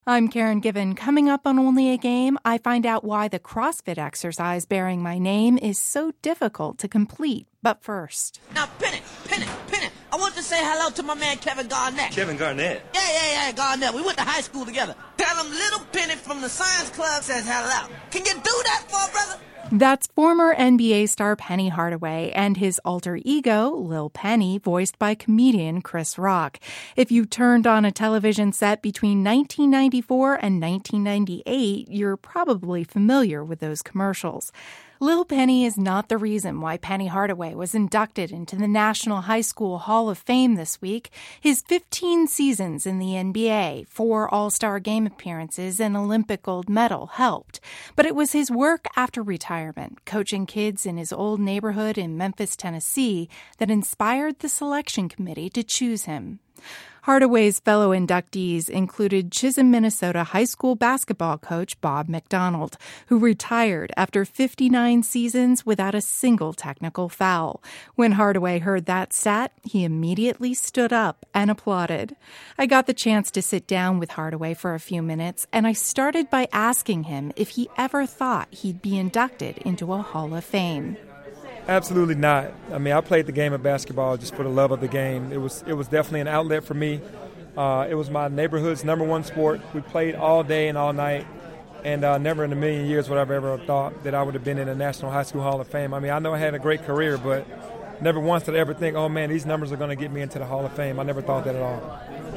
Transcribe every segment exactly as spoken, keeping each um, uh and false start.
I'm Karen Given. Coming up on Only a Game, I find out why the CrossFit exercise bearing my name is so difficult to complete. But first... Now, pin it, pin it, pin it. I want to say hello to my man Kevin Garnett. Kevin Garnett? Yeah, yeah, yeah, Garnett. We went to high school together. Tell him little Penny from the science club says hello. Can you do that for a brother? That's former N B A star Penny Hardaway and his alter ego, Lil Penny, voiced by comedian Chris Rock. If you turned on a television set between nineteen ninety-four and nineteen ninety-eight, you're probably familiar with those commercials. Lil Penny is not the reason why Penny Hardaway was inducted into the National High School Hall of Fame this week. His fifteen seasons in the N B A, four All-Star Game appearances, and Olympic gold medal helped. But it was his work after retirement, coaching kids in his old neighborhood in Memphis, Tennessee, that inspired the selection committee to choose him. Hardaway's fellow inductees included Chisholm, Minnesota high school basketball coach Bob McDonald, who retired after fifty-nine seasons without a single technical foul. When Hardaway heard that stat, he immediately stood up and applauded. I got the chance to sit down with Hardaway for a few minutes, and I started by asking him if he ever thought he'd be inducted into a Hall of Fame. Absolutely not. I mean, I played the game of basketball just for the love of the game. It was it was definitely an outlet for me. Uh, it was my neighborhood's number one sport. We played all day and all night, and uh, never in a million years would I have ever thought that I would have been in the National High School Hall of Fame. I mean, I know I had a great career, but never once did I ever think, oh, man, these numbers are going to get me into the Hall of Fame. I never thought that at all.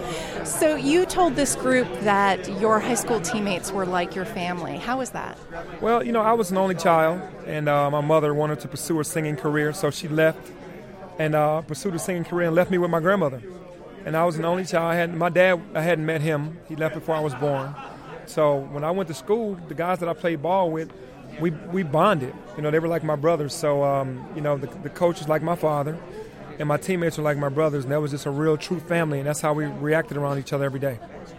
So you told this group that your high school teammates were like your family. How was that? Well, you know, I was an only child, and uh, my mother wanted to pursue a singing career, so she left and uh, pursued a singing career and left me with my grandmother. And I was an only child. I had my dad, I hadn't met him. He left before I was born. So when I went to school, the guys that I played ball with, we we bonded. You know, they were like my brothers. So, um, you know, the, the coach was like my father, and my teammates were like my brothers, and that was just a real true family, and that's how we reacted around each other every day.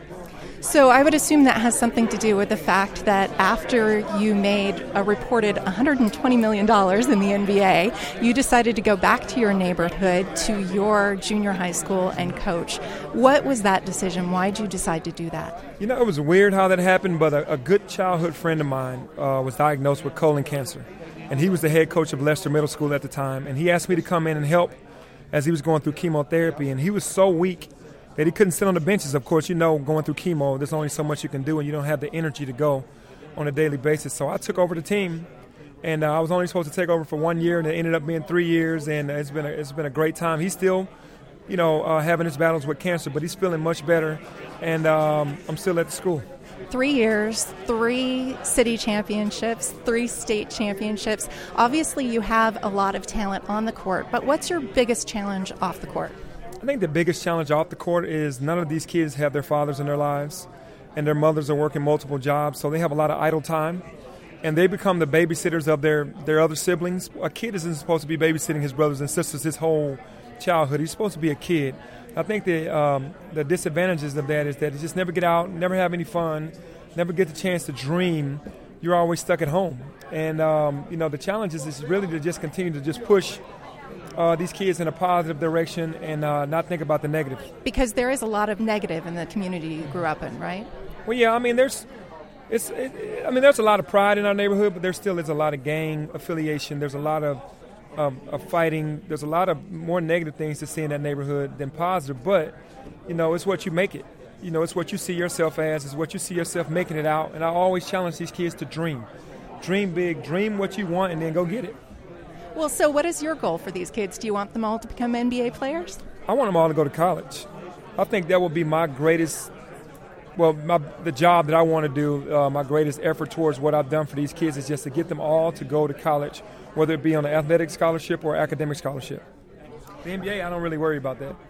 So I would assume that has something to do with the fact that after you made a reported one hundred twenty million dollars in the N B A, you decided to go back to your neighborhood, to your junior high school, and coach. What was that decision? Why did you decide to do that? You know, it was weird how that happened, but a, a good childhood friend of mine uh, was diagnosed with colon cancer, and he was the head coach of Lester Middle School at the time, and he asked me to come in and help as he was going through chemotherapy, and he was so weak that he couldn't sit on the benches. Of course, you know, going through chemo, there's only so much you can do, and you don't have the energy to go on a daily basis. So I took over the team, and uh, I was only supposed to take over for one year, and it ended up being three years, and it's been a, it's been a great time. He's still, you know, uh, having his battles with cancer, but he's feeling much better, and um, I'm still at the school. Three years, three city championships, three state championships. Obviously, you have a lot of talent on the court, but what's your biggest challenge off the court? I think the biggest challenge off the court is none of these kids have their fathers in their lives, and their mothers are working multiple jobs, so they have a lot of idle time, and they become the babysitters of their, their other siblings. A kid isn't supposed to be babysitting his brothers and sisters his whole childhood. He's supposed to be a kid. I think the um, the disadvantages of that is that you just never get out, never have any fun, never get the chance to dream. You're always stuck at home. And, um, you know, the challenge is, is really to just continue to just push Uh, these kids in a positive direction and uh, not think about the negative. Because there is a lot of negative in the community you grew up in, right? Well, yeah, I mean, there's, it's, it, I mean, there's a lot of pride in our neighborhood, but there still is a lot of gang affiliation. There's a lot of, um, of fighting. There's a lot of more negative things to see in that neighborhood than positive. But, you know, it's what you make it. You know, it's what you see yourself as. It's what you see yourself making it out. And I always challenge these kids to dream. Dream big. Dream what you want and then go get it. Well, so what is your goal for these kids? Do you want them all to become N B A players? I want them all to go to college. I think that will be my greatest, well, my, the job that I want to do, uh, my greatest effort towards what I've done for these kids is just to get them all to go to college, whether it be on an athletic scholarship or academic scholarship. The N B A, I don't really worry about that.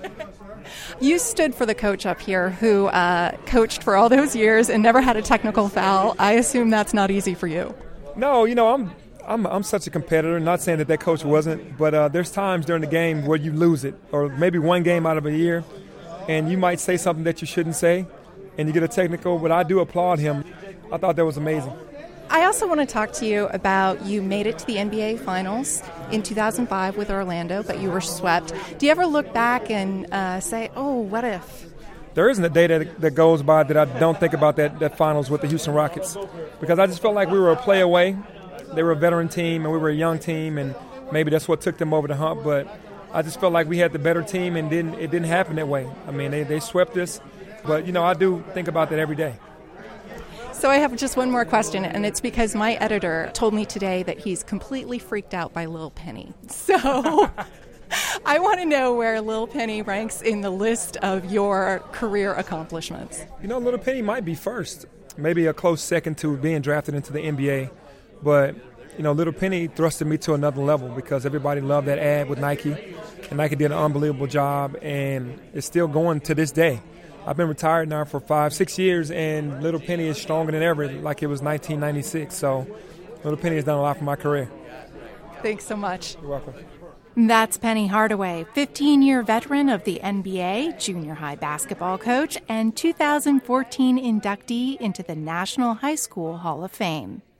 You stood for the coach up here who uh, coached for all those years and never had a technical foul. I assume that's not easy for you. No, you know, I'm I'm I'm such a competitor. Not saying that that coach wasn't, but uh, there's times during the game where you lose it, or maybe one game out of a year, and you might say something that you shouldn't say, and you get a technical. But I do applaud him. I thought that was amazing. I also want to talk to you about you made it to the N B A Finals in two thousand five with Orlando, but you were swept. Do you ever look back and uh, say, oh, what if? there isn't a day that, that goes by that I don't think about that, that finals with the Houston Rockets, because I just felt like we were a play away. They were a veteran team, and we were a young team, and maybe that's what took them over the hump. But I just felt like we had the better team, and didn't it didn't happen that way. I mean, they, they swept us, but, you know, I do think about that every day. So I have just one more question, and it's because my editor told me today that he's completely freaked out by Lil Penny. So I want to know where Lil Penny ranks in the list of your career accomplishments. You know, Lil Penny might be first, maybe a close second to being drafted into the N B A. But, you know, Lil Penny thrusted me to another level because everybody loved that ad with Nike, and Nike did an unbelievable job, and it's still going to this day. I've been retired now for five, six years, and Lil Penny is stronger than ever, like it was nineteen ninety-six. So Lil Penny has done a lot for my career. Thanks so much. You're welcome. That's Penny Hardaway, fifteen-year veteran of the N B A, junior high basketball coach, and two thousand fourteen inductee into the National High School Hall of Fame.